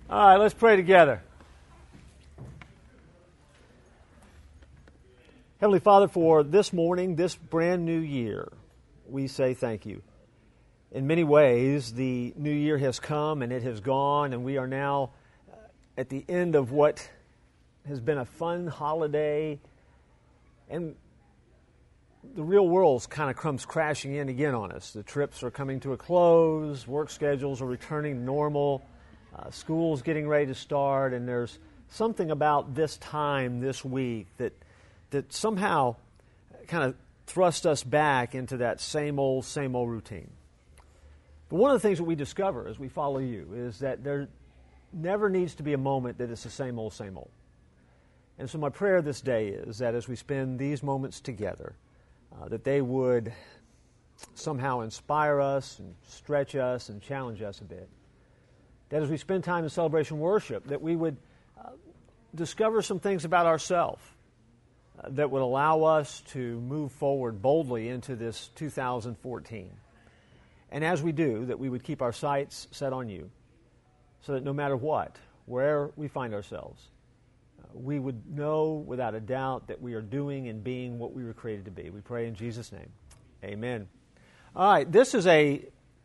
All right, let's pray together. Heavenly Father, for this morning, this brand new year, we say thank you. In many ways, the new year has come and it has gone, and we are now at the end of what has been a fun holiday, and the real world kind of comes crashing in again on us. The trips are coming to a close, work schedules are returning to normal, school's getting ready to start, and there's something about this time this week that somehow kind of thrust us back into that same old routine. But one of the things that we discover as we follow you is that there never needs to be a moment that is the same old. And so my prayer this day is that as we spend these moments together, that they would somehow inspire us and stretch us and challenge us a bit. That as we spend time in celebration worship, that we would discover some things about ourselves that would allow us to move forward boldly into this 2014. And as we do, that we would keep our sights set on you, so that no matter what, where we find ourselves, we would know without a doubt that we are doing and being what we were created to be. We pray in Jesus' name. Amen. All right, this is a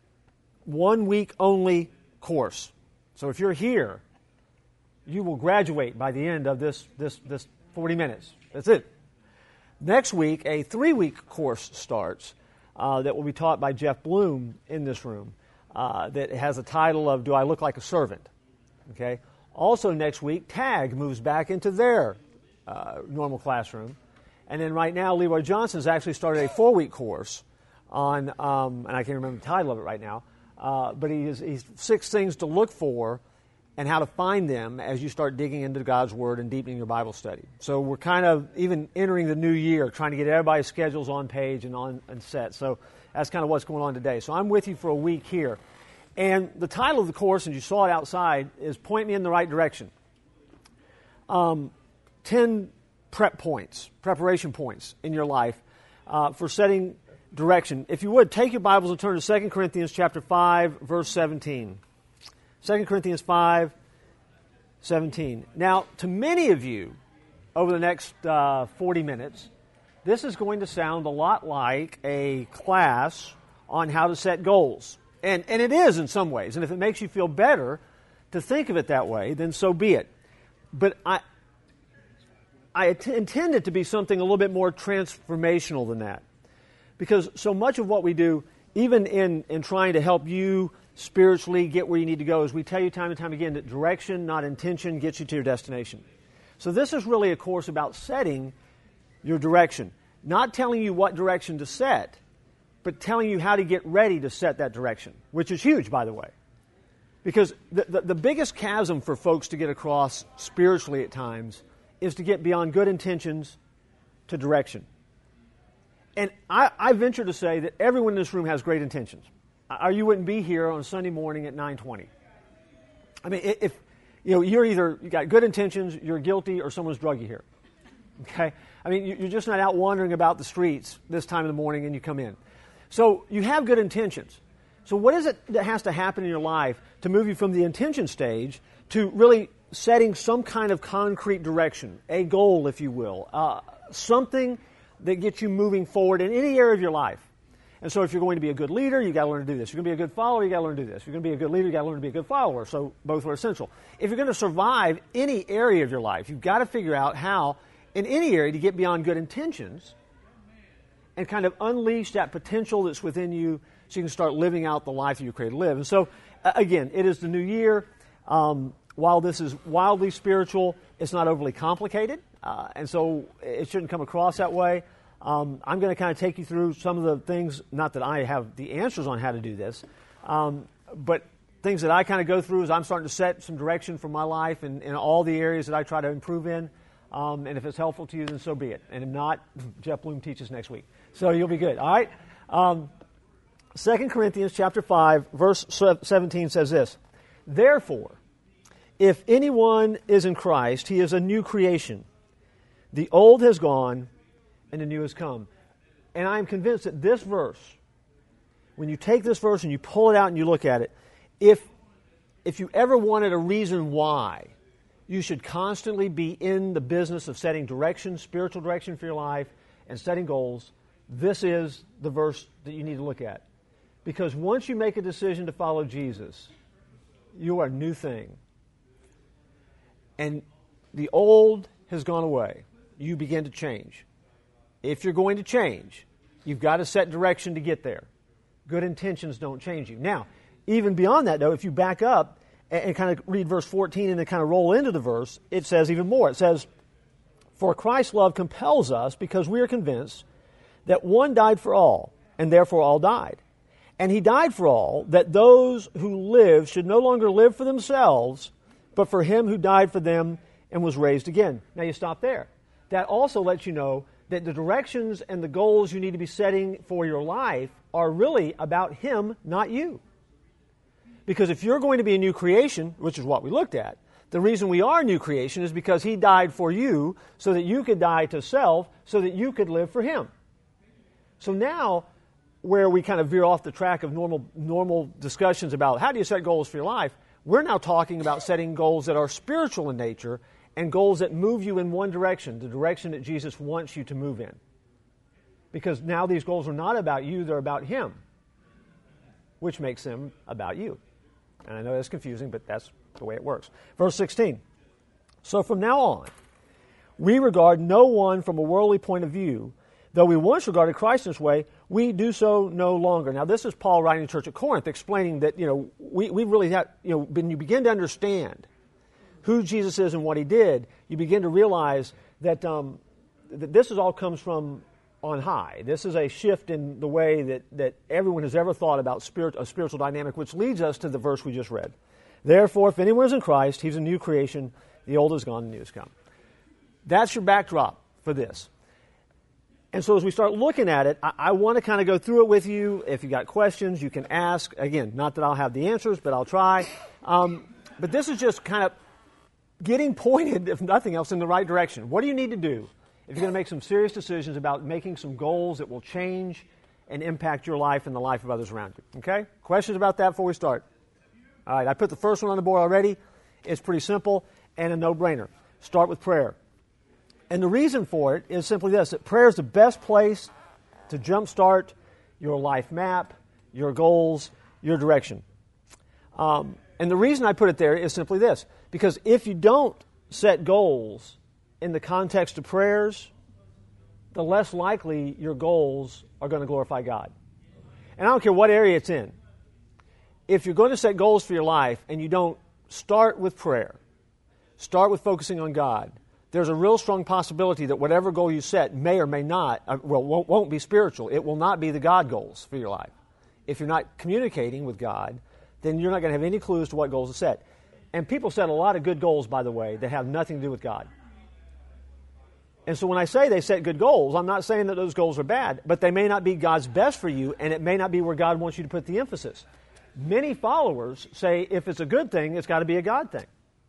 1 week only course. So if you're here, you will graduate by the end of this 40 minutes. That's it. Next week, a 3-week course starts that will be taught by Jeff Bloom in this room that has a title of Do I Look Like a Servant? Okay. Also next week, TAG moves back into their normal classroom. And then right now, Leroy Johnson has actually started a 4-week course on, and I can't remember the title of it right now, but he's 6 things to look for and how to find them as you start digging into God's Word and deepening your Bible study. So we're kind of even entering the new year, trying to get everybody's schedules on page and set. So that's kind of what's going on today. So I'm with you for a week here. And the title of the course, and you saw it outside, is Point Me in the Right Direction. 10 preparation points in your life for setting direction. If you would, take your Bibles and turn to 2 Corinthians chapter 5, verse 17. 2 Corinthians 5, 17. Now, to many of you, over the next 40 minutes, this is going to sound a lot like a class on how to set goals. And it is in some ways. And if it makes you feel better to think of it that way, then so be it. But I intend it to be something a little bit more transformational than that. Because so much of what we do, even in trying to help you spiritually get where you need to go, is we tell you time and time again that direction, not intention, gets you to your destination. So this is really a course about setting your direction. Not telling you what direction to set, but telling you how to get ready to set that direction, which is huge, by the way. Because the biggest chasm for folks to get across spiritually at times is to get beyond good intentions to direction. And I venture to say that everyone in this room has great intentions, or you wouldn't be here on a Sunday morning at 9:20. I mean, if you got good intentions, you're guilty, or someone's drug you here. Okay? I mean, you're just not out wandering about the streets this time of the morning and you come in. So you have good intentions. So what is it that has to happen in your life to move you from the intention stage to really setting some kind of concrete direction, a goal, if you will, something that gets you moving forward in any area of your life? And so if you're going to be a good leader, you've got to learn to do this. If you're going to be a good follower, you've got to learn to do this. If you're going to be a good leader, you've got to learn to be a good follower. So both are essential. If you're going to survive any area of your life, you've got to figure out how, in any area, to get beyond good intentions and kind of unleash that potential that's within you so you can start living out the life that you're created to live. And so, again, it is the new year. While this is wildly spiritual, it's not overly complicated, and so it shouldn't come across that way. I'm going to kind of take you through some of the things, not that I have the answers on how to do this, but things that I kind of go through as I'm starting to set some direction for my life and in all the areas that I try to improve in. And if it's helpful to you, then so be it. And if not, Jeff Bloom teaches next week. So you'll be good. All right? 2 Corinthians chapter 5, verse 17 says this: Therefore, if anyone is in Christ, he is a new creation. The old has gone and the new has come. And I am convinced that this verse, when you take this verse and you pull it out and you look at it, if if you ever wanted a reason why you should constantly be in the business of setting direction, spiritual direction for your life, and setting goals, this is the verse that you need to look at. Because once you make a decision to follow Jesus, you are a new thing. And the old has gone away. You begin to change. If you're going to change, you've got to set direction to get there. Good intentions don't change you. Now, even beyond that, though, if you back up and kind of read verse 14 and then kind of roll into the verse, it says even more. It says, "For Christ's love compels us because we are convinced that one died for all, and therefore all died. And he died for all, that those who live should no longer live for themselves, but for him who died for them and was raised again." Now you stop there. That also lets you know that the directions and the goals you need to be setting for your life are really about him, not you. Because if you're going to be a new creation, which is what we looked at, the reason we are a new creation is because he died for you so that you could die to self, so that you could live for him. So now, where we kind of veer off the track of normal discussions about how do you set goals for your life, we're now talking about setting goals that are spiritual in nature and goals that move you in one direction, the direction that Jesus wants you to move in. Because now these goals are not about you, they're about him, which makes them about you. And I know that's confusing, but that's the way it works. Verse 16. "So from now on, we regard no one from a worldly point of view. Though we once regarded Christ in this way, we do so no longer." Now, this is Paul writing to the church at Corinth, explaining that, we really have, when you begin to understand who Jesus is and what he did, you begin to realize that, that this all comes from on high. This is a shift in the way that everyone has ever thought about a spiritual dynamic, which leads us to the verse we just read. "Therefore, if anyone is in Christ, he's a new creation. The old is gone, the new has come." That's your backdrop for this. And so as we start looking at it, I want to kind of go through it with you. If you got questions, you can ask. Again, not that I'll have the answers, but I'll try. But this is just kind of getting pointed, if nothing else, in the right direction. What do you need to do if you're going to make some serious decisions about making some goals that will change and impact your life and the life of others around you? Okay? Questions about that before we start? All right, I put the first one on the board already. It's pretty simple and a no-brainer. Start with prayer. And the reason for it is simply this, that prayer is the best place to jumpstart your life map, your goals, your direction. And the reason I put it there is simply this, because if you don't set goals in the context of prayers, the less likely your goals are going to glorify God. And I don't care what area it's in. If you're going to set goals for your life and you don't start with prayer, start with focusing on God, there's a real strong possibility that whatever goal you set may or may not, won't be spiritual. It will not be the God goals for your life. If you're not communicating with God, then you're not going to have any clue as to what goals to set. And people set a lot of good goals, by the way, that have nothing to do with God. And so when I say they set good goals, I'm not saying that those goals are bad, but they may not be God's best for you, and it may not be where God wants you to put the emphasis. Many followers say if it's a good thing, it's got to be a God thing.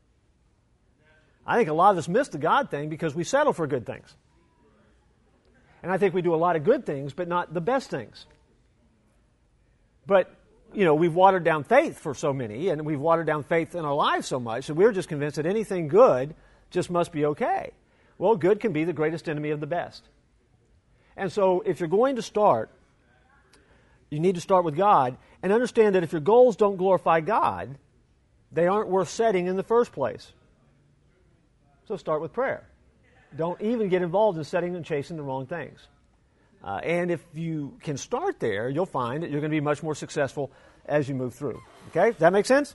I think a lot of us miss the God thing because we settle for good things. And I think we do a lot of good things, but not the best things. But, we've watered down faith for so many, and we've watered down faith in our lives so much that we're just convinced that anything good just must be okay. Well, good can be the greatest enemy of the best. And so if you're going to start, you need to start with God and understand that if your goals don't glorify God, they aren't worth setting in the first place. So start with prayer. Don't even get involved in setting and chasing the wrong things. And if you can start there, you'll find that you're going to be much more successful as you move through. Okay? Does that make sense?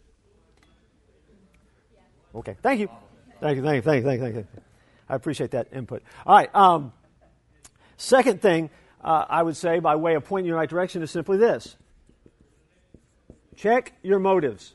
Okay. Thank you. Thank you. I appreciate that input. All right. Second thing I would say by way of pointing you in the right direction is simply this. Check your motives.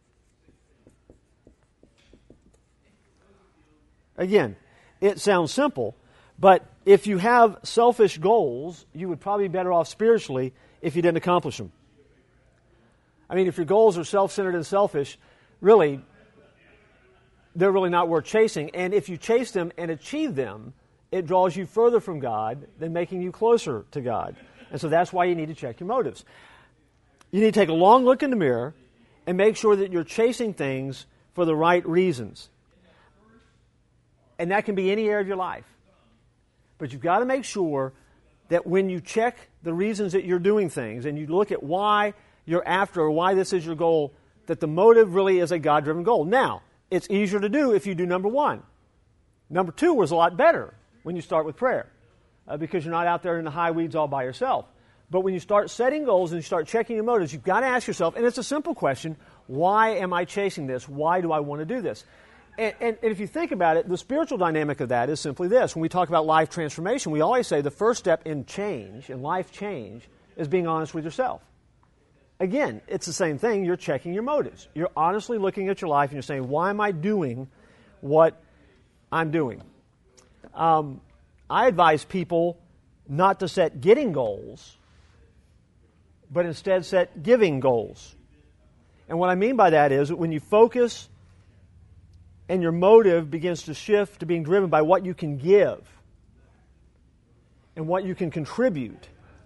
Again, it sounds simple, but if you have selfish goals, you would probably be better off spiritually if you didn't accomplish them. I mean, if your goals are self-centered and selfish, really, they're really not worth chasing. And if you chase them and achieve them, it draws you further from God than making you closer to God. And so that's why you need to check your motives. You need to take a long look in the mirror and make sure that you're chasing things for the right reasons. And that can be any area of your life. But you've got to make sure that when you check the reasons that you're doing things and you look at why you're after or why this is your goal, that the motive really is a God-driven goal. Now, it's easier to do if you do number one. Number two was a lot better when you start with prayer because you're not out there in the high weeds all by yourself. But when you start setting goals and you start checking your motives, you've got to ask yourself, and it's a simple question, why am I chasing this? Why do I want to do this? And if you think about it, the spiritual dynamic of that is simply this. When we talk about life transformation, we always say the first step in change, in life change, is being honest with yourself. Again, it's the same thing. You're checking your motives. You're honestly looking at your life and you're saying, why am I doing what I'm doing? I advise people not to set getting goals, but instead set giving goals. And what I mean by that is that when you focus and your motive begins to shift to being driven by what you can give and what you can contribute,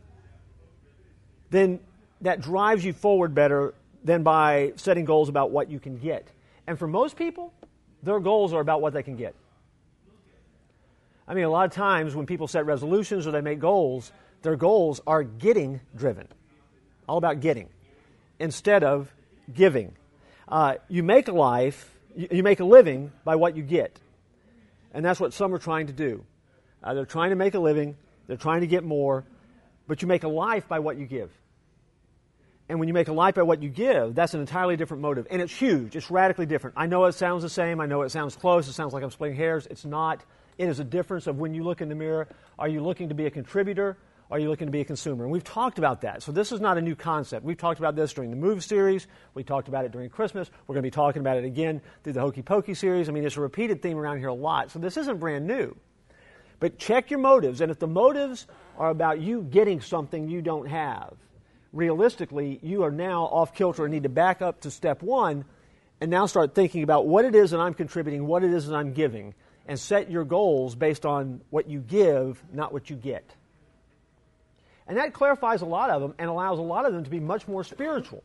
then that drives you forward better than by setting goals about what you can get. And for most people, their goals are about what they can get. I mean, a lot of times when people set resolutions or they make goals, their goals are getting driven. All about getting instead of giving. You make a life, you make a living by what you get. And that's what some are trying to do. They're trying to make a living, they're trying to get more, but you make a life by what you give. And when you make a life by what you give, that's an entirely different motive. And it's huge. It's radically different. I know it sounds the same. I know it sounds close. It sounds like I'm splitting hairs. It's not. It is a difference of when you look in the mirror, are you looking to be a contributor? Are you looking to be a consumer? And we've talked about that. So this is not a new concept. We've talked about this during the Move series. We talked about it during Christmas. We're going to be talking about it again through the Hokey Pokey series. I mean, it's a repeated theme around here a lot. So this isn't brand new. But check your motives. And if the motives are about you getting something you don't have, realistically, you are now off kilter and need to back up to step one and now start thinking about what it is that I'm contributing, what it is that I'm giving, and set your goals based on what you give, not what you get. And that clarifies a lot of them and allows a lot of them to be much more spiritual.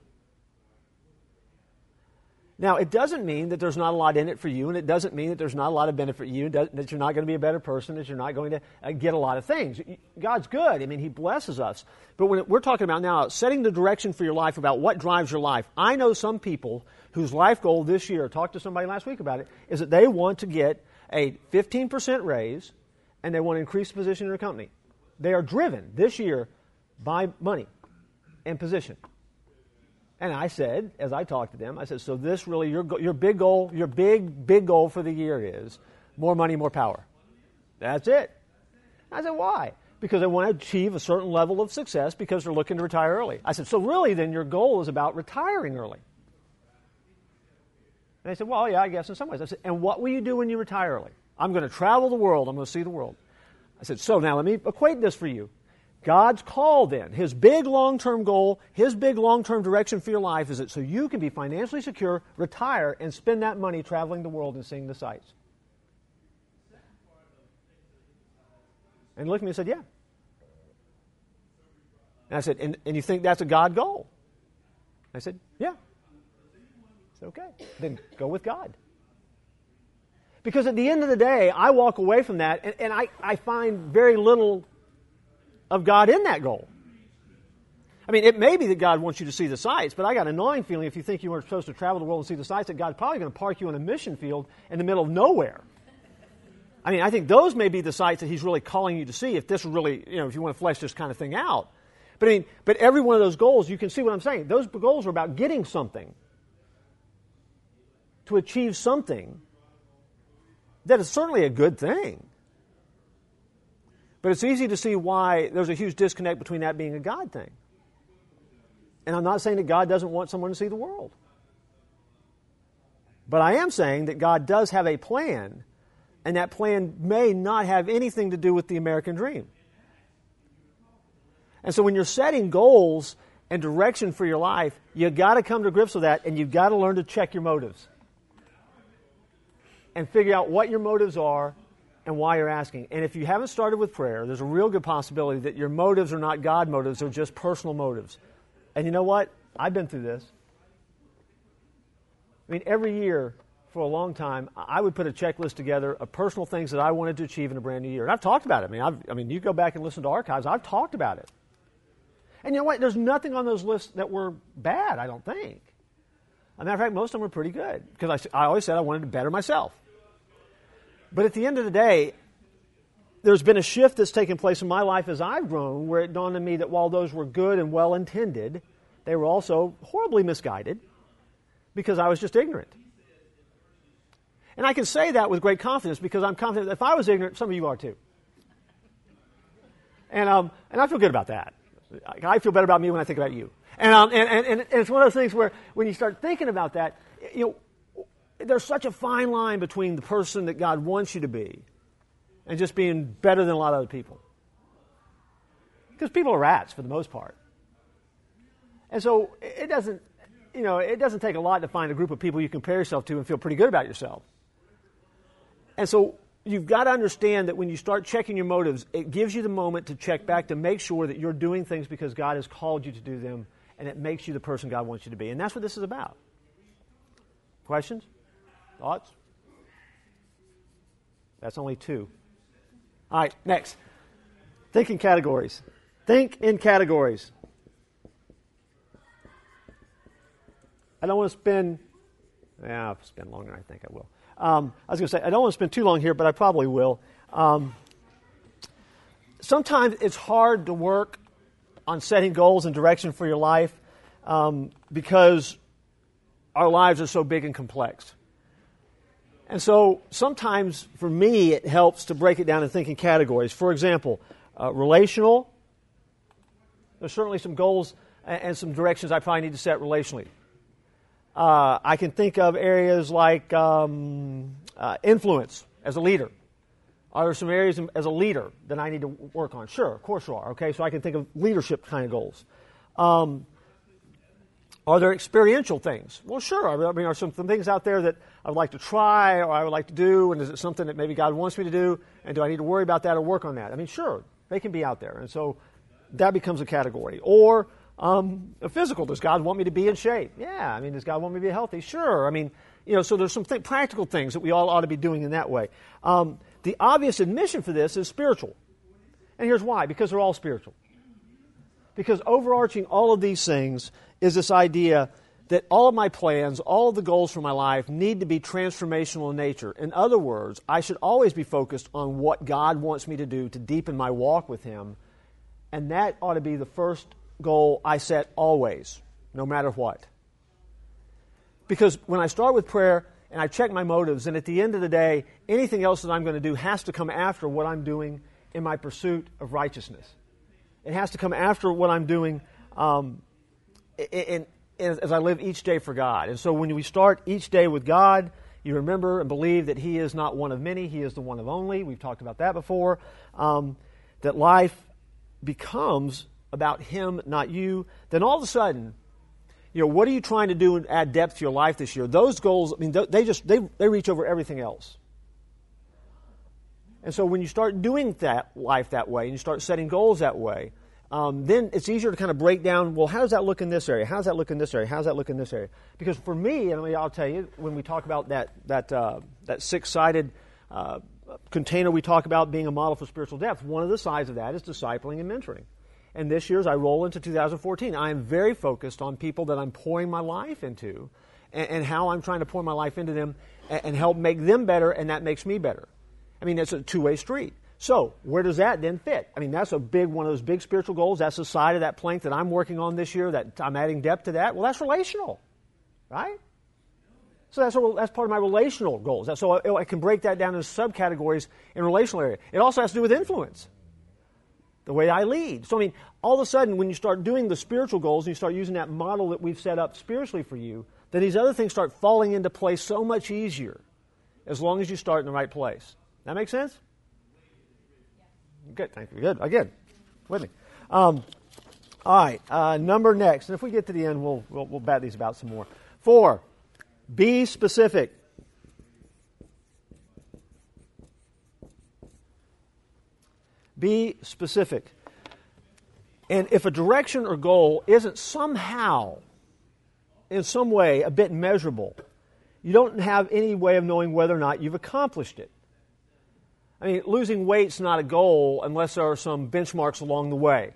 Now, it doesn't mean that there's not a lot in it for you, and it doesn't mean that there's not a lot of benefit for you, that you're not going to be a better person, that you're not going to get a lot of things. God's good. I mean, He blesses us. But when we're talking about now setting the direction for your life about what drives your life, I know some people whose life goal this year, talked to somebody last week about it, is that they want to get a 15% raise and they want to increase the position in their company. They are driven this year by money and position. And I said, as I talked to them, I said, so this really, your big goal, your big goal for the year is more money, more power. That's it. I said, why? Because they want to achieve a certain level of success because they're looking to retire early. I said, so really then your goal is about retiring early. And they said, well, yeah, I guess in some ways. I said, and what will you do when you retire early? I'm going to travel the world. I'm going to see the world. I said, so now let me equate this for you. God's call then, His big long-term goal, His big long-term direction for your life is that so you can be financially secure, retire, and spend that money traveling the world and seeing the sights. And he looked at me and said, yeah. And I said, and you think that's a God goal? I said, yeah. I said, okay, then go with God. Because at the end of the day, I walk away from that, and I find very little of God in that goal. I mean, it may be that God wants you to see the sights, but I got a gnawing feeling if you think you were supposed to travel the world and see the sights, that God's probably going to park you on a mission field in the middle of nowhere. I mean, I think those may be the sights that He's really calling you to see if this really, if you want to flesh this kind of thing out. But every one of those goals, you can see what I'm saying. Those goals are about getting something, to achieve something that is certainly a good thing. But it's easy to see why there's a huge disconnect between that being a God thing. And I'm not saying that God doesn't want someone to see the world. But I am saying that God does have a plan, and that plan may not have anything to do with the American dream. And so when you're setting goals and direction for your life, you've got to come to grips with that, and you've got to learn to check your motives. And figure out what your motives are and why you're asking. And if you haven't started with prayer, there's a real good possibility that your motives are not God motives, they're just personal motives. And you know what? I've been through this. I mean, every year for a long time, I would put a checklist together of personal things that I wanted to achieve in a brand new year. And I've talked about it. I mean, you go back and listen to archives, I've talked about it. And you know what? There's nothing on those lists that were bad, I don't think. As a matter of fact, most of them were pretty good because I always said I wanted to better myself. But at the end of the day, there's been a shift that's taken place in my life as I've grown where it dawned on me that while those were good and well-intended, they were also horribly misguided because I was just ignorant. And I can say that with great confidence because I'm confident that if I was ignorant, some of you are too. And I feel good about that. I feel better about me when I think about you. And it's one of those things where when you start thinking about that, you know, there's such a fine line between the person that God wants you to be and just being better than a lot of other people. Because people are rats for the most part. And so it doesn't take a lot to find a group of people you compare yourself to and feel pretty good about yourself. And so you've got to understand that when you start checking your motives, it gives you the moment to check back to make sure that you're doing things because God has called you to do them, and it makes you the person God wants you to be. And that's what this is about. Questions? Thoughts? That's only 2. All right, next. Think in categories. Think in categories. I don't want to spend longer than I think I will. I was going to say, I don't want to spend too long here, but I probably will. Sometimes it's hard to work on setting goals and direction for your life because our lives are so big and complex. And so sometimes, for me, it helps to break it down and think in categories. For example, relational. There's certainly some goals and some directions I probably need to set relationally. I can think of areas like influence as a leader. Are there some areas as a leader that I need to work on? Sure, of course there are. Okay, so I can think of leadership kind of goals. Are there experiential things? Well, sure. I mean, are some things out there that I would like to try or I would like to do, and is it something that maybe God wants me to do, and do I need to worry about that or work on that? I mean, sure, they can be out there, and so that becomes a category. Or physical, does God want me to be in shape? Yeah, I mean, does God want me to be healthy? Sure. I mean, so there's some practical things that we all ought to be doing in that way. The obvious admission for this is spiritual. And here's why. Because they're all spiritual. Because overarching all of these things is this idea that all of my plans, all of the goals for my life need to be transformational in nature. In other words, I should always be focused on what God wants me to do to deepen my walk with Him. And that ought to be the first goal I set always, no matter what. Because when I start with prayer and I check my motives, and at the end of the day, anything else that I'm going to do has to come after what I'm doing in my pursuit of righteousness. It has to come after what I'm doing as I live each day for God. And so when we start each day with God, you remember and believe that He is not one of many, He is the one of only. We've talked about that before. That life becomes about Him, not you. Then all of a sudden, what are you trying to do and add depth to your life this year? Those goals, I mean, they reach over everything else. And so when you start doing that life that way and you start setting goals that way, then it's easier to kind of break down, well, how does that look in this area? How does that look in this area? How does that look in this area? Because for me, and I'll tell you, when we talk about that six-sided container we talk about being a model for spiritual depth, one of the sides of that is discipling and mentoring. And this year, as I roll into 2014, I am very focused on people that I'm pouring my life into and how I'm trying to pour my life into them and help make them better, and that makes me better. I mean, it's a two-way street. So where does that then fit? I mean, that's one of those big spiritual goals. That's the side of that plank that I'm working on this year, that I'm adding depth to that. Well, that's relational, right? So that's part of my relational goals. So I can break that down into subcategories in relational area. It also has to do with influence, the way I lead. So, I mean, all of a sudden, when you start doing the spiritual goals and you start using that model that we've set up spiritually for you, then these other things start falling into place so much easier as long as you start in the right place. That make sense? Good, thank you. Good. Again, with me. All right, number next. And if we get to the end, we'll bat these about some more. 4, be specific. Be specific. And if a direction or goal isn't somehow, in some way, a bit measurable, you don't have any way of knowing whether or not you've accomplished it. I mean, losing weight's not a goal unless there are some benchmarks along the way.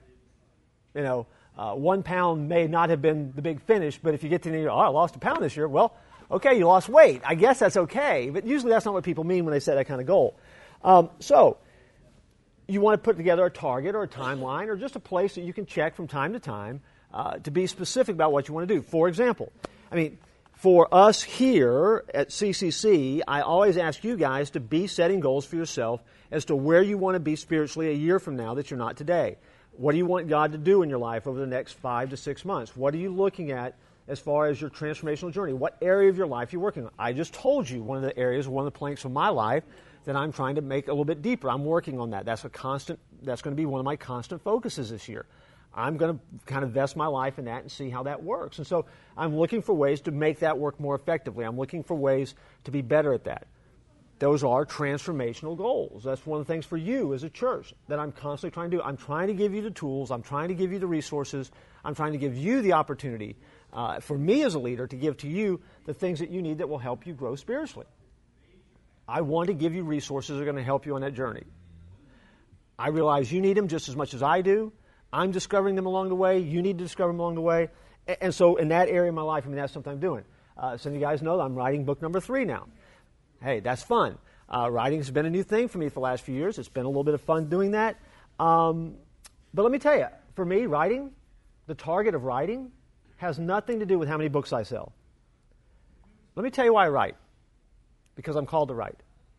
1 pound may not have been the big finish, but if you get to the end, I lost a pound this year. Well, okay, you lost weight. I guess that's okay. But usually that's not what people mean when they set that kind of goal. So you want to put together a target or a timeline or just a place that you can check from time to time to be specific about what you want to do. For example, for us here at CCC, I always ask you guys to be setting goals for yourself as to where you want to be spiritually a year from now that you're not today. What do you want God to do in your life over the next 5 to 6 months? What are you looking at as far as your transformational journey? What area of your life are you working on? I just told you one of the areas, one of the planks of my life that I'm trying to make a little bit deeper. I'm working on that. That's going to be one of my constant focuses this year. I'm going to kind of invest my life in that and see how that works. And so I'm looking for ways to make that work more effectively. I'm looking for ways to be better at that. Those are transformational goals. That's one of the things for you as a church that I'm constantly trying to do. I'm trying to give you the tools. I'm trying to give you the resources. I'm trying to give you the opportunity for me as a leader to give to you the things that you need that will help you grow spiritually. I want to give you resources that are going to help you on that journey. I realize you need them just as much as I do. I'm discovering them along the way. You need to discover them along the way. And so in that area of my life, that's something I'm doing. Some of you guys know that I'm writing book number 3 now. Hey, that's fun. Writing has been a new thing for me for the last few years. It's been a little bit of fun doing that. But let me tell you, for me, writing, the target of writing, has nothing to do with how many books I sell. Let me tell you why I write. Because I'm called to write.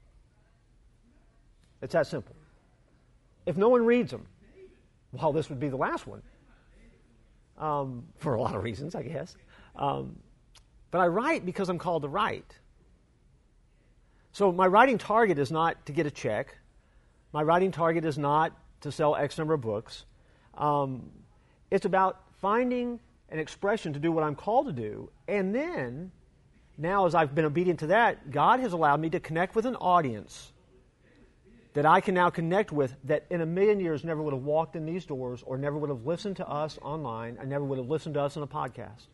It's that simple. If no one reads them, well, this would be the last one. For a lot of reasons, I guess. But I write because I'm called to write. So my writing target is not to get a check. My writing target is not to sell X number of books. It's about finding an expression to do what I'm called to do. And then, now as I've been obedient to that, God has allowed me to connect with an audience that I can now connect with that in a million years never would have walked in these doors or never would have listened to us online and never would have listened to us on a podcast.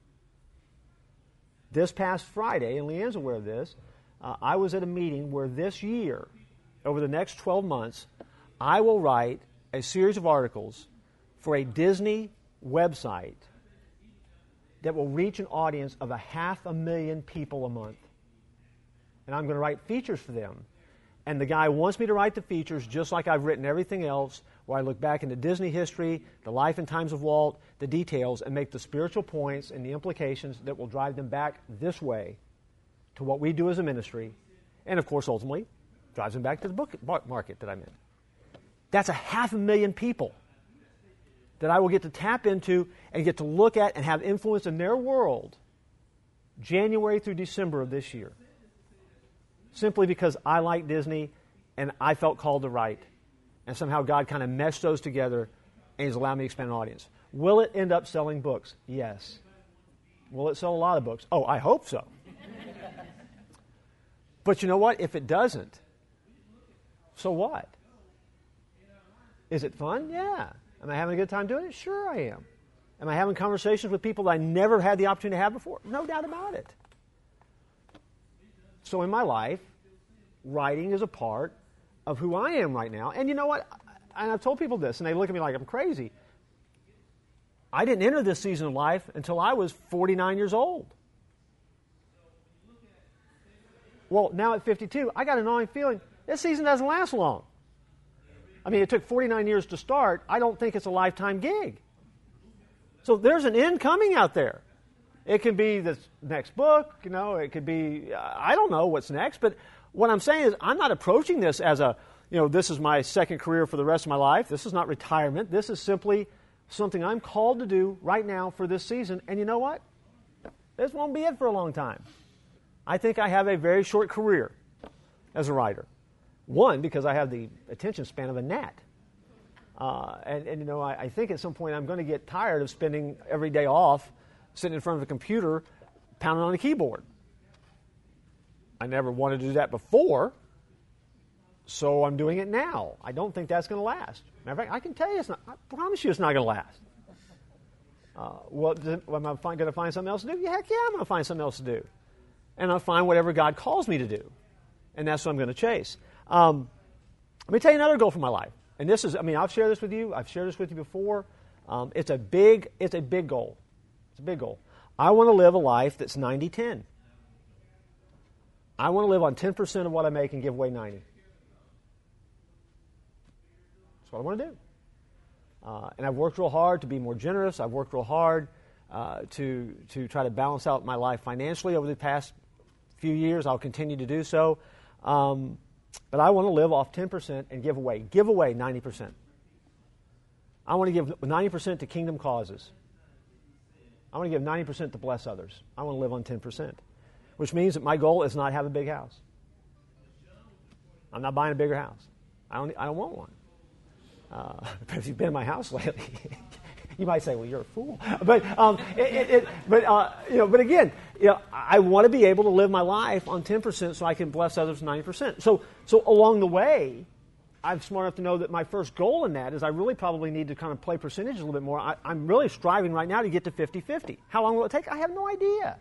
This past Friday, and Leanne's aware of this, I was at a meeting where this year, over the next 12 months, I will write a series of articles for a Disney website that will reach an audience of 500,000 people a month. And I'm going to write features for them. And the guy wants me to write the features just like I've written everything else, where I look back into Disney history, the life and times of Walt, the details, and make the spiritual points and the implications that will drive them back this way to what we do as a ministry, and of course, ultimately, drives them back to the book market that I'm in. That's 500,000 people that I will get to tap into and get to look at and have influence in their world January through December of this year. Simply because I like Disney and I felt called to write. And somehow God kind of meshed those together and He's allowed me to expand an audience. Will it end up selling books? Yes. Will it sell a lot of books? Oh, I hope so. But you know what? If it doesn't, so what? Is it fun? Yeah. Am I having a good time doing it? Sure I am. Am I having conversations with people that I never had the opportunity to have before? No doubt about it. So in my life, writing is a part of who I am right now. And you know what? And I've told people this, and they look at me like I'm crazy. I didn't enter this season of life until I was 49 years old. Well, now at 52, I got an gnawing feeling this season doesn't last long. I mean, it took 49 years to start. I don't think it's a lifetime gig. So there's an end coming out there. It can be the next book, it could be, I don't know what's next, but what I'm saying is I'm not approaching this as this is my second career for the rest of my life. This is not retirement. This is simply something I'm called to do right now for this season. And you know what? This won't be it for a long time. I think I have a very short career as a writer. One, because I have the attention span of a gnat. I think at some point I'm going to get tired of spending every day off sitting in front of a computer pounding on a keyboard. I never wanted to do that before, so I'm doing it now. I don't think that's going to last. Matter of fact, I can tell you it's not. I promise you it's not going to last. Am I going to find something else to do? Yeah, heck yeah, I'm going to find something else to do. and I'll find whatever God calls me to do. And that's what I'm going to chase. Let me tell you another goal for my life. And this is, I've shared this with you. I've shared this with you before. It's a big goal. It's a big goal. I want to live a life that's 90-10. I want to live on 10% of what I make and give away 90. That's what I want to do. And I've worked real hard to be more generous. I've worked real hard to try to balance out my life financially over the past few years. I'll continue to do so. But I want to live off 10% and give away 90%. I want to give 90% to kingdom causes. I want to give 90% to bless others. I want to live on 10%, which means that my goal is not have a big house. I'm not buying a bigger house. I don't want one. If you've been in my house lately, you might say, "Well, you're a fool." But again, I want to be able to live my life on 10% so I can bless others 90%. So along the way, I'm smart enough to know that my first goal in that is I really probably need to kind of play percentages a little bit more. I'm really striving right now to get to 50-50. How long will it take? I have no idea.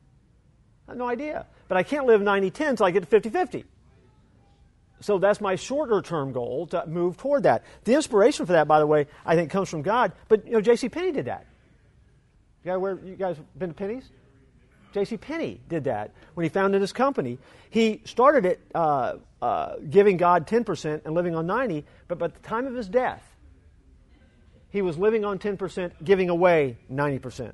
But I can't live 90-10 until I get to 50-50. So that's my shorter-term goal, to move toward that. The inspiration for that, by the way, I think comes from God. But, J.C. Penney did that. You guys been to Penney's? J.C. Penney did that. When he founded his company, he started it giving God 10% and living on 90%, but at the time of his death, he was living on 10%, giving away 90%.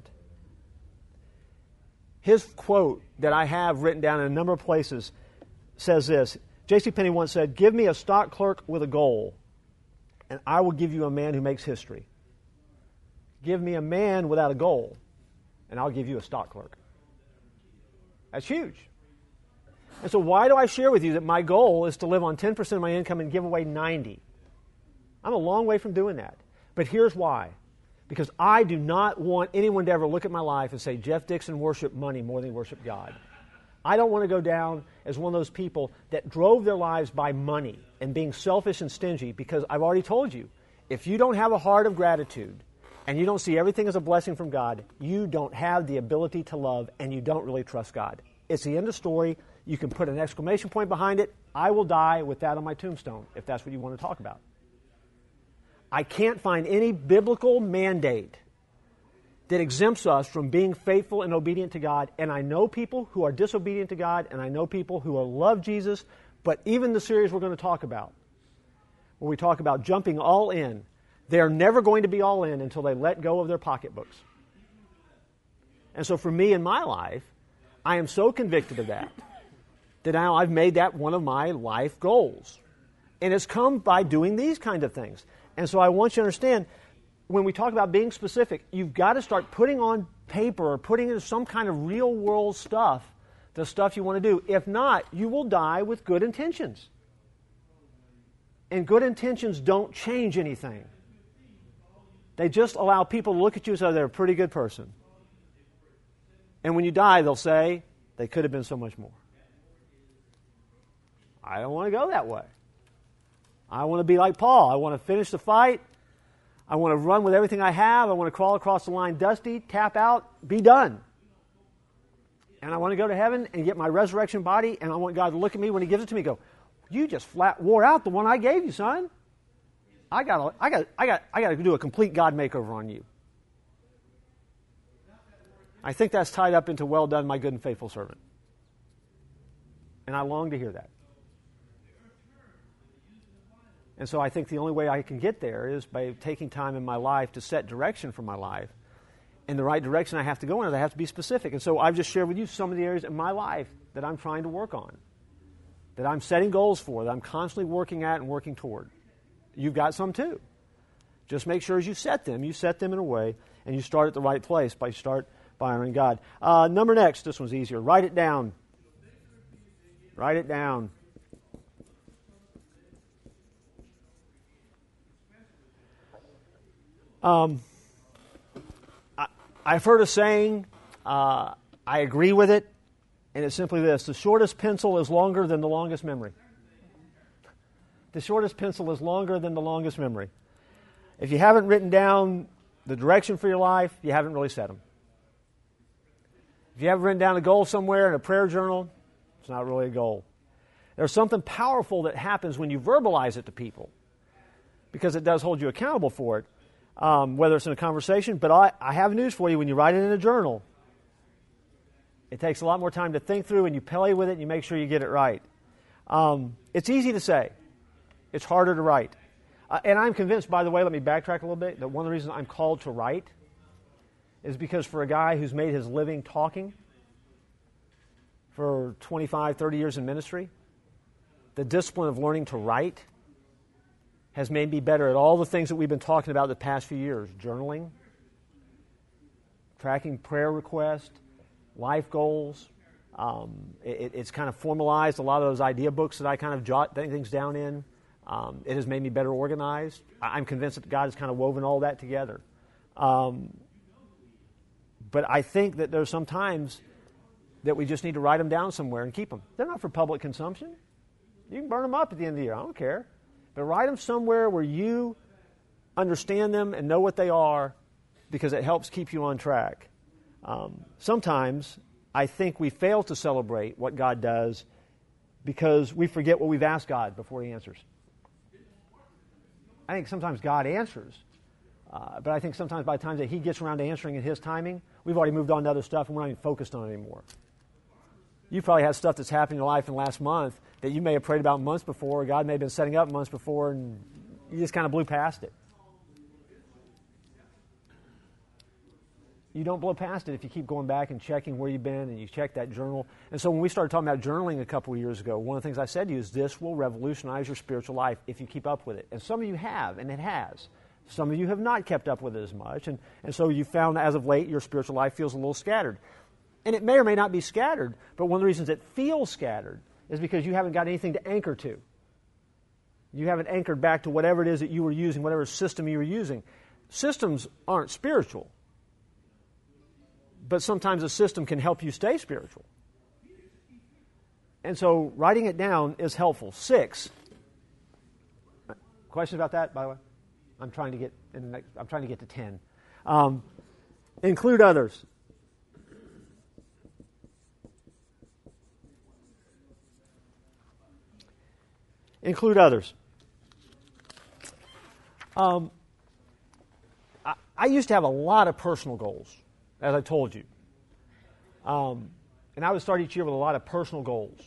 His quote that I have written down in a number of places says this. J.C. Penney once said, "Give me a stock clerk with a goal, and I will give you a man who makes history. Give me a man without a goal, and I'll give you a stock clerk." That's huge. And so why do I share with you that my goal is to live on 10% of my income and give away 90%? I'm a long way from doing that. But here's why. Because I do not want anyone to ever look at my life and say, Jeff Dixon worshiped money more than he worshiped God. I don't want to go down as one of those people that drove their lives by money and being selfish and stingy, because I've already told you, if you don't have a heart of gratitude and you don't see everything as a blessing from God, you don't have the ability to love and you don't really trust God. It's the end of story. You can put an exclamation point behind it. I will die with that on my tombstone, if that's what you want to talk about. I can't find any biblical mandate that exempts us from being faithful and obedient to God. And I know people who are disobedient to God, and I know people who love Jesus, but even the series we're going to talk about, where we talk about jumping all in, they're never going to be all in until they let go of their pocketbooks. And so for me in my life, I am so convicted of that now I've made that one of my life goals. And it's come by doing these kinds of things. And so I want you to understand, when we talk about being specific, you've got to start putting on paper or putting in some kind of real world stuff, the stuff you want to do. If not, you will die with good intentions. And good intentions don't change anything. They just allow people to look at you and say, they're a pretty good person. And when you die, they'll say, they could have been so much more. I don't want to go that way. I want to be like Paul. I want to finish the fight. I want to run with everything I have. I want to crawl across the line dusty, tap out, be done. And I want to go to heaven and get my resurrection body, and I want God to look at me when He gives it to me and go, you just flat wore out the one I gave you, son. I got to do a complete God makeover on you. I think that's tied up into well done, my good and faithful servant. And I long to hear that. And so I think the only way I can get there is by taking time in my life to set direction for my life. And the right direction I have to go in is I have to be specific. And so I've just shared with you some of the areas in my life that I'm trying to work on, that I'm setting goals for, that I'm constantly working at and working toward. You've got some too. Just make sure as you set them in a way, and you start at the right place by honoring God. Number next, this one's easier. Write it down. Write it down. I've heard a saying, I agree with it, and it's simply this: the shortest pencil is longer than the longest memory. The shortest pencil is longer than the longest memory. If you haven't written down the direction for your life, you haven't really set them. If you have written down a goal somewhere in a prayer journal, it's not really a goal. There's something powerful that happens when you verbalize it to people, because it does hold you accountable for it, whether it's in a conversation. But I have news for you. When you write it in a journal, it takes a lot more time to think through, and you play with it, and you make sure you get it right. It's easy to say. It's harder to write. And I'm convinced, by the way, let me backtrack a little bit, that one of the reasons I'm called to write is because for a guy who's made his living talking for 25, 30 years in ministry, the discipline of learning to write has made me better at all the things that we've been talking about the past few years. Journaling, tracking prayer requests, life goals. It's kind of formalized a lot of those idea books that I kind of jot things down in. It has made me better organized. I'm convinced that God has kind of woven all that together. But I think that there's some times that we just need to write them down somewhere and keep them. They're not for public consumption. You can burn them up at the end of the year. I don't care. But write them somewhere where you understand them and know what they are, because it helps keep you on track. Sometimes I think we fail to celebrate what God does because we forget what we've asked God before He answers. I think sometimes God answers, but I think sometimes by the time that He gets around to answering in His timing, we've already moved on to other stuff and we're not even focused on it anymore. You probably had stuff that's happened in your life in the last month that you may have prayed about months before, or God may have been setting up months before, and you just kind of blew past it. You don't blow past it if you keep going back and checking where you've been, and you check that journal. And so when we started talking about journaling a couple of years ago, one of the things I said to you is this will revolutionize your spiritual life if you keep up with it. And some of you have, and it has. Some of you have not kept up with it as much, and so you found as of late your spiritual life feels a little scattered. And it may or may not be scattered, but one of the reasons it feels scattered is because you haven't got anything to anchor to. You haven't anchored back to whatever it is that you were using, whatever system you were using. Systems aren't spiritual, but sometimes a system can help you stay spiritual. And so writing it down is helpful. 6. Questions about that, by the way? I'm trying to get to 10. Include others. Include others. I used to have a lot of personal goals, as I told you. And I would start each year with a lot of personal goals.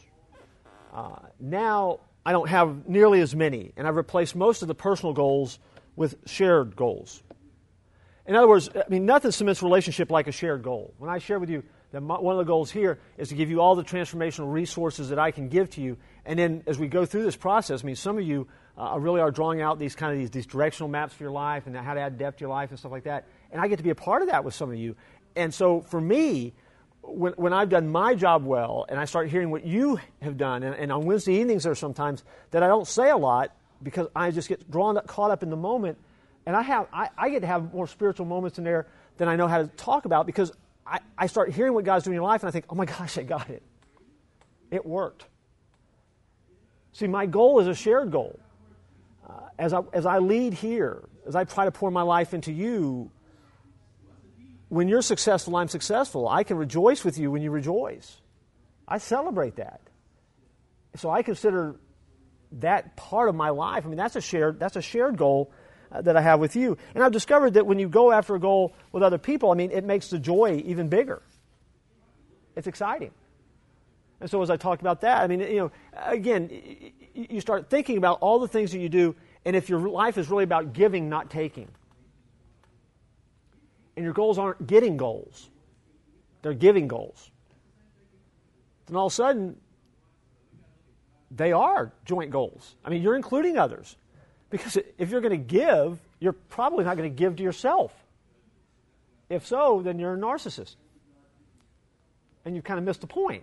Now, I don't have nearly as many, and I've replaced most of the personal goals with shared goals. In other words, nothing cements relationship like a shared goal. When I share with you that one of the goals here is to give you all the transformational resources that I can give to you, and then as we go through this process, some of you really are drawing out these directional maps for your life and how to add depth to your life and stuff like that, and I get to be a part of that with some of you. And so for me, when I've done my job well, and I start hearing what you have done, and on Wednesday evenings there are sometimes that I don't say a lot because I just get caught up in the moment, and I get to have more spiritual moments in there than I know how to talk about, because I start hearing what God's doing in your life, and I think, oh my gosh, I got it. It worked. See, my goal is a shared goal. As I lead here, as I try to pour my life into you, when you're successful, I'm successful. I can rejoice with you when you rejoice. I celebrate that. So I consider that part of my life. That's a shared goal that I have with you. And I've discovered that when you go after a goal with other people, it makes the joy even bigger. It's exciting. And so as I talked about that, again, you start thinking about all the things that you do, and if your life is really about giving, not taking, and your goals aren't getting goals, they're giving goals, then all of a sudden, they are joint goals. You're including others. Because if you're going to give, you're probably not going to give to yourself. If so, then you're a narcissist. And you've kind of missed the point.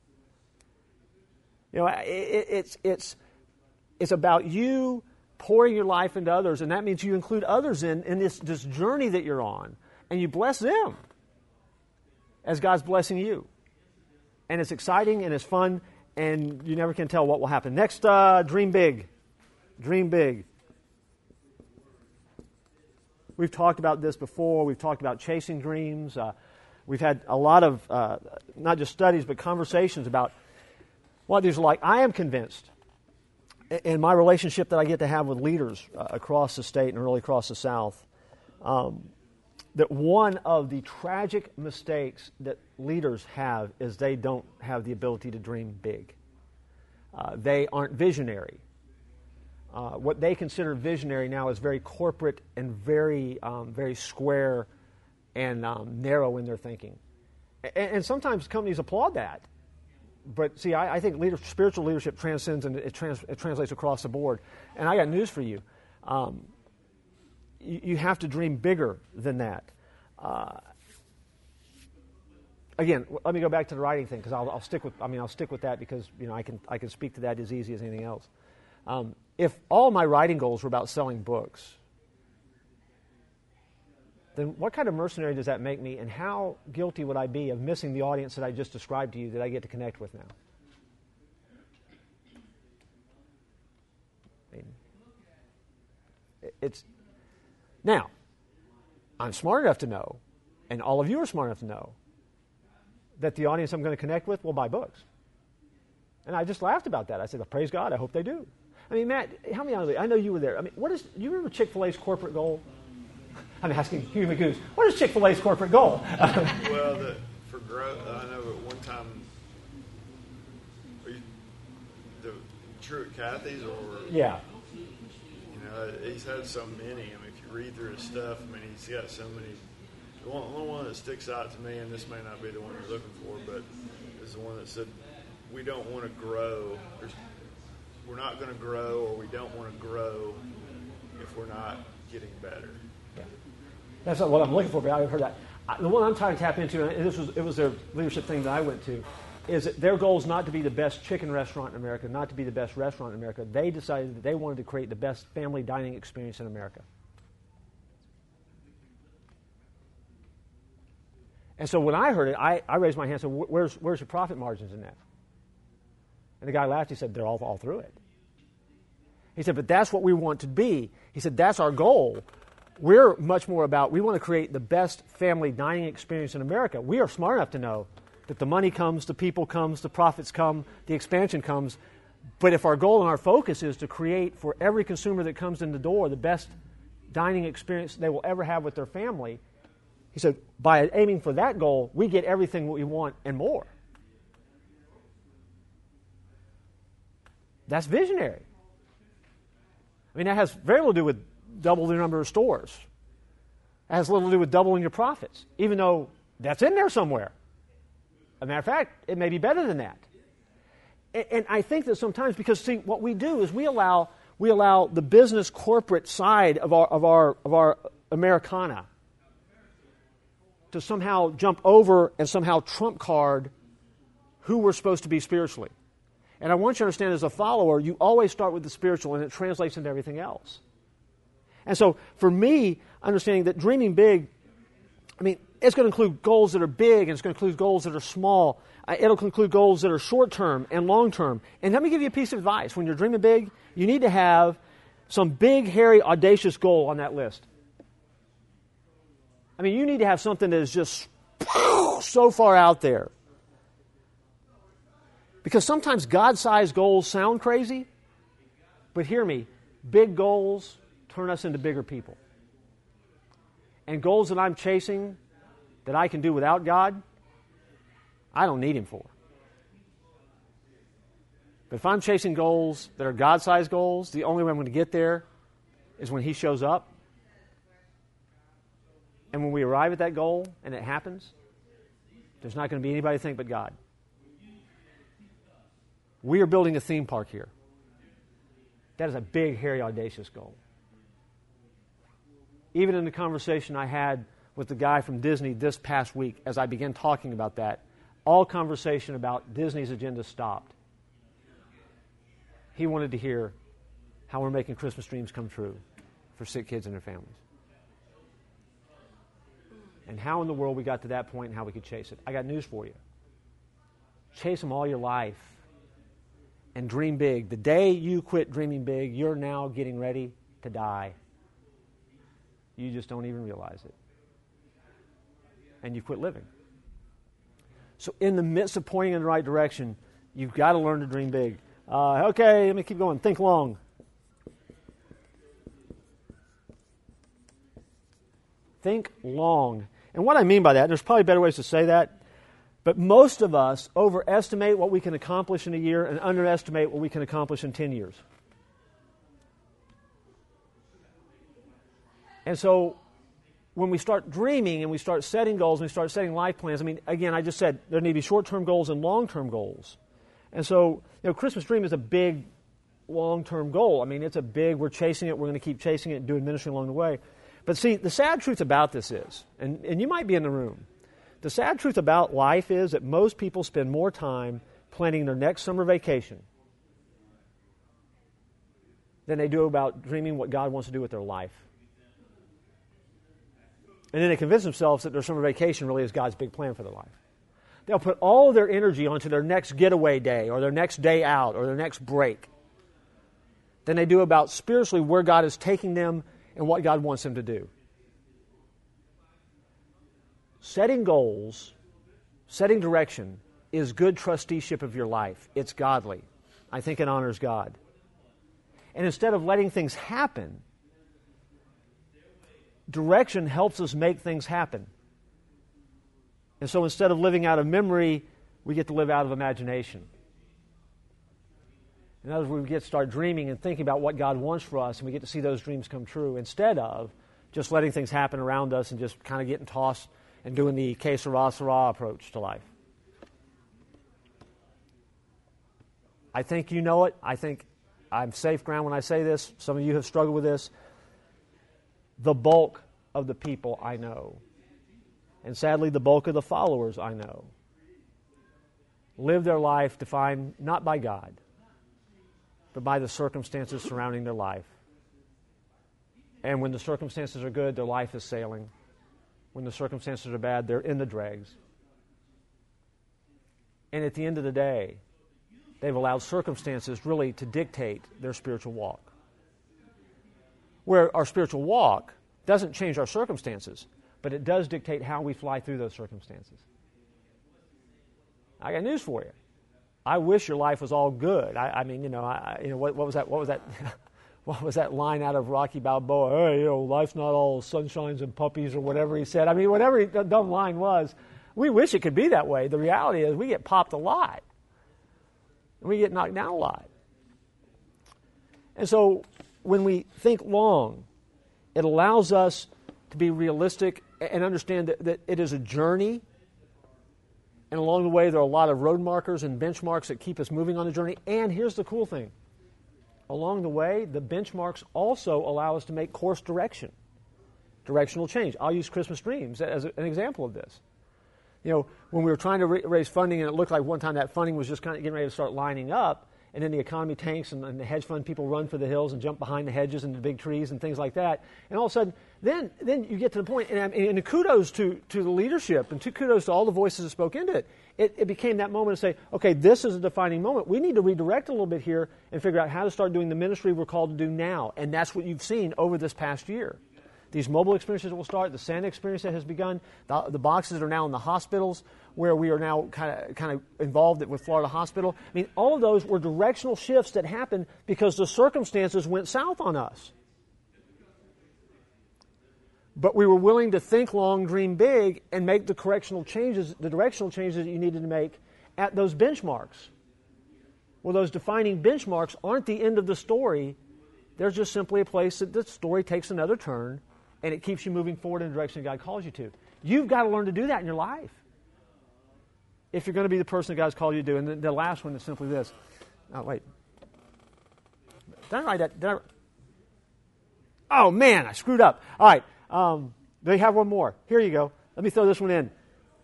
It's about you pouring your life into others, and that means you include others in this journey that you're on, and you bless them as God's blessing you. And it's exciting, and it's fun, and you never can tell what will happen. Next, dream big. Dream big. We've talked about this before. We've talked about chasing dreams. We've had a lot of, not just studies, but conversations about what these are like. I am convinced, in my relationship that I get to have with leaders across the state and really across the South, that one of the tragic mistakes that leaders have is they don't have the ability to dream big. They aren't visionary. What they consider visionary now is very corporate and very square and narrow in their thinking. And sometimes companies applaud that. But see, I think spiritual leadership transcends and it translates across the board. And I got news for you. You have to dream bigger than that. Again, let me go back to the writing thing because I'll stick with that because I can speak to that as easy as anything else. If all my writing goals were about selling books, then what kind of mercenary does that make me, and how guilty would I be of missing the audience that I just described to you that I get to connect with now? Now, I'm smart enough to know, and all of you are smart enough to know, that the audience I'm going to connect with will buy books. And I just laughed about that. I said, well, praise God, I hope they do. I mean, Matt, help me out. I know you were there. I mean, do you remember Chick-fil-A's corporate goal? I'm asking Hugh McGoose, what is Chick-fil-A's corporate goal? Well, for growth, I know at one time, the Truett Cathy's, or yeah, he's had so many. I mean, if you read through his stuff, I mean, he's got so many. The only one that sticks out to me, and this may not be the one you're looking for, but is the one that said, "We don't want to grow. We're not going to grow, or we don't want to grow if we're not getting better." Yeah. That's not what I'm looking for, but I've heard that. The one I'm trying to tap into, and it was their leadership thing that I went to, is that their goal is not to be the best chicken restaurant in America, not to be the best restaurant in America. They decided that they wanted to create the best family dining experience in America. And so when I heard it, I raised my hand and said, where's your profit margins in that? And the guy laughed. He said, they're all through it. He said, but that's what we want to be. He said, that's our goal. We're much more about, we want to create the best family dining experience in America. We are smart enough to know that the money comes, the people comes, the profits come, the expansion comes. But if our goal and our focus is to create for every consumer that comes in the door the best dining experience they will ever have with their family, he said, by aiming for that goal, we get everything we want and more. That's visionary. I mean, that has very little to do with double the number of stores. It has little to do with doubling your profits, even though that's in there somewhere. As a matter of fact, it may be better than that. And I think that sometimes, because see, what we do is we allow the business corporate side of our Americana to somehow jump over and somehow trump card who we're supposed to be spiritually. And I want you to understand, as a follower, you always start with the spiritual, and it translates into everything else. And so, for me, understanding that dreaming big, I mean, it's going to include goals that are big, and it's going to include goals that are small. It'll include goals that are short-term and long-term. And let me give you a piece of advice. When you're dreaming big, you need to have some big, hairy, audacious goal on that list. I mean, you need to have something that is just so far out there. Because sometimes God-sized goals sound crazy, but hear me, big goals turn us into bigger people. And goals that I'm chasing that I can do without God, I don't need Him for. But if I'm chasing goals that are God-sized goals, the only way I'm going to get there is when He shows up. And when we arrive at that goal and it happens, there's not going to be anybody to think but God. We are building a theme park here. That is a big, hairy, audacious goal. Even in the conversation I had with the guy from Disney this past week, as I began talking about that, all conversation about Disney's agenda stopped. He wanted to hear how we're making Christmas dreams come true for sick kids and their families. And how in the world we got to that point and how we could chase it. I got news for you. Chase them all your life and dream big. The day you quit dreaming big, you're now getting ready to die. You just don't even realize it. And you quit living. So in the midst of pointing in the right direction, you've got to learn to dream big. Okay, let me keep going. Think long. Think long. And what I mean by that, there's probably better ways to say that, but most of us overestimate what we can accomplish in a year and underestimate what we can accomplish in 10 years. And so when we start dreaming and we start setting goals and we start setting life plans, I mean, again, I just said there need to be short-term goals and long-term goals. And so, Christmas Dream is a big long-term goal. I mean, it's a big, we're chasing it, we're going to keep chasing it and doing ministry along the way. But see, the sad truth about this is, and you might be in the room, the sad truth about life is that most people spend more time planning their next summer vacation than they do about dreaming what God wants to do with their life. And then they convince themselves that their summer vacation really is God's big plan for their life. They'll put all their energy onto their next getaway day or their next day out or their next break than they do about spiritually where God is taking them and what God wants them to do. Setting goals, setting direction is good trusteeship of your life. It's godly. I think it honors God. And instead of letting things happen, direction helps us make things happen. And so instead of living out of memory, we get to live out of imagination. In other words, we get to start dreaming and thinking about what God wants for us, and we get to see those dreams come true instead of just letting things happen around us and just kind of getting tossed and doing the que sera, sera approach to life. I think you know it. I think I'm safe ground when I say this. Some of you have struggled with this. The bulk of the people I know, and sadly the bulk of the followers I know, live their life defined not by God, but by the circumstances surrounding their life. And when the circumstances are good, their life is sailing. When the circumstances are bad, they're in the dregs. And at the end of the day, they've allowed circumstances really to dictate their spiritual walk. Where our spiritual walk doesn't change our circumstances, but it does dictate how we fly through those circumstances. I got news for you. I wish your life was all good. What was that? What was that line out of Rocky Balboa? Hey, life's not all sunshines and puppies, or whatever he said. I mean, whatever the dumb line was, we wish it could be that way. The reality is, we get popped a lot, and we get knocked down a lot. And so, when we think long, it allows us to be realistic and understand that it is a journey. And along the way, there are a lot of road markers and benchmarks that keep us moving on the journey. And here's the cool thing. Along the way, the benchmarks also allow us to make course direction, directional change. I'll use Christmas Dreams as an example of this. When we were trying to raise funding, and it looked like one time that funding was just kind of getting ready to start lining up, and then the economy tanks, and the hedge fund people run for the hills and jump behind the hedges and the big trees and things like that. And all of a sudden, then you get to the point, and kudos to the leadership, and kudos to all the voices that spoke into it. It became that moment to say, okay, this is a defining moment. We need to redirect a little bit here and figure out how to start doing the ministry we're called to do now. And that's what you've seen over this past year. These mobile experiences will start, the Santa experience that has begun, the boxes are now in the hospitals, where we are now kind of involved with Florida Hospital. I mean, all of those were directional shifts that happened because the circumstances went south on us. But we were willing to think long, dream big, and make the directional changes that you needed to make at those benchmarks. Well, those defining benchmarks aren't the end of the story. They're just simply a place that the story takes another turn, and it keeps you moving forward in the direction God calls you to. You've got to learn to do that in your life if you're going to be the person that God's called you to do. And the last one is simply this. Oh, wait. Did I write that? Oh, man, I screwed up. All right. They have one more. Here you go. Let me throw this one in.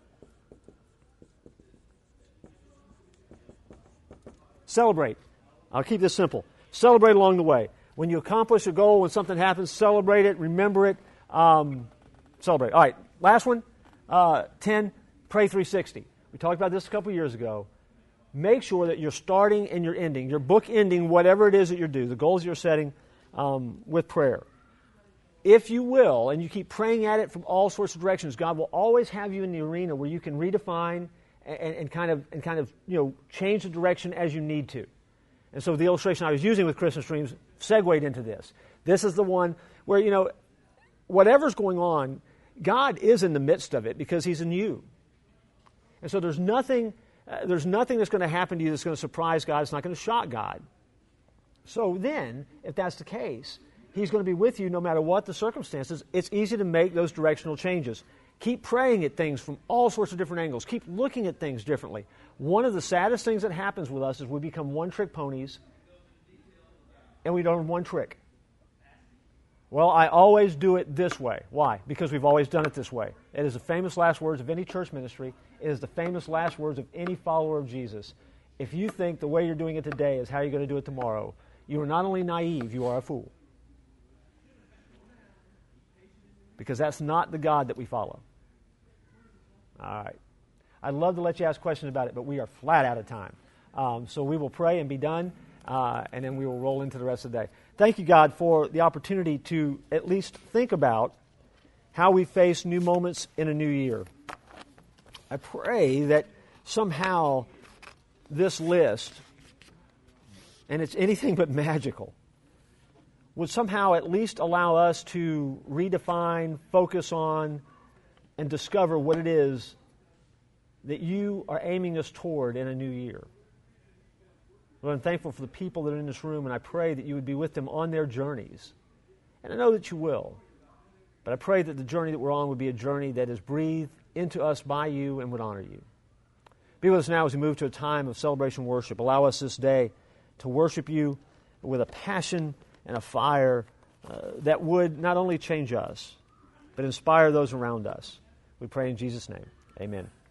Celebrate. I'll keep this simple. Celebrate along the way. When you accomplish a goal, when something happens, celebrate it, remember it, celebrate. All right, last one, 10, pray 360. We talked about this a couple years ago. Make sure that you're starting and you're ending, you're bookending whatever it is that you're doing, the goals you're setting with prayer. If you will, and you keep praying at it from all sorts of directions, God will always have you in the arena where you can redefine and kind of change the direction as you need to. And so the illustration I was using with Christmas dreams segued into this. This is the one where, whatever's going on, God is in the midst of it because He's in you. And so there's nothing that's going to happen to you that's going to surprise God. It's not going to shock God. So then, if that's the case, He's going to be with you no matter what the circumstances. It's easy to make those directional changes. Keep praying at things from all sorts of different angles. Keep looking at things differently. One of the saddest things that happens with us is we become one-trick ponies and we learn one trick. Well, I always do it this way. Why? Because we've always done it this way. It is the famous last words of any church ministry. It is the famous last words of any follower of Jesus. If you think the way you're doing it today is how you're going to do it tomorrow, you are not only naive, you are a fool. Because that's not the God that we follow. All right. I'd love to let you ask questions about it, but we are flat out of time. So we will pray and be done, and then we will roll into the rest of the day. Thank you, God, for the opportunity to at least think about how we face new moments in a new year. I pray that somehow this list, and it's anything but magical, would somehow at least allow us to redefine, focus on, and discover what it is that you are aiming us toward in a new year. Lord, I'm thankful for the people that are in this room, and I pray that you would be with them on their journeys. And I know that you will. But I pray that the journey that we're on would be a journey that is breathed into us by you and would honor you. Be with us now as we move to a time of celebration worship. Allow us this day to worship you with a passion and a fire that would not only change us, but inspire those around us. We pray in Jesus' name. Amen.